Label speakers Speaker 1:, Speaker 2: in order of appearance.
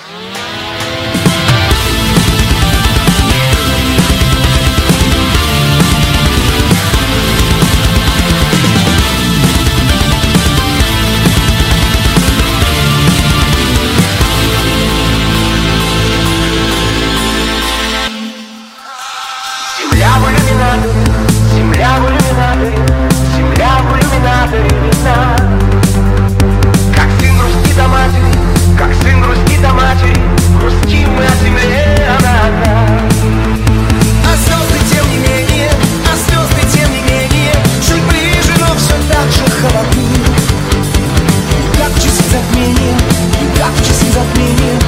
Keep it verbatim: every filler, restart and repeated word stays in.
Speaker 1: Земля в иллюминаторе, земля в иллюминаторе, земля в иллюминаторе видна. Как сын грустит о матери, как сын грустит о матери, грустим мы о земле, она одна.
Speaker 2: А звезды тем не менее, а звезды тем не менее, чуть ближе, но все так же холодны. Как в часы затмения, как в часы затмения.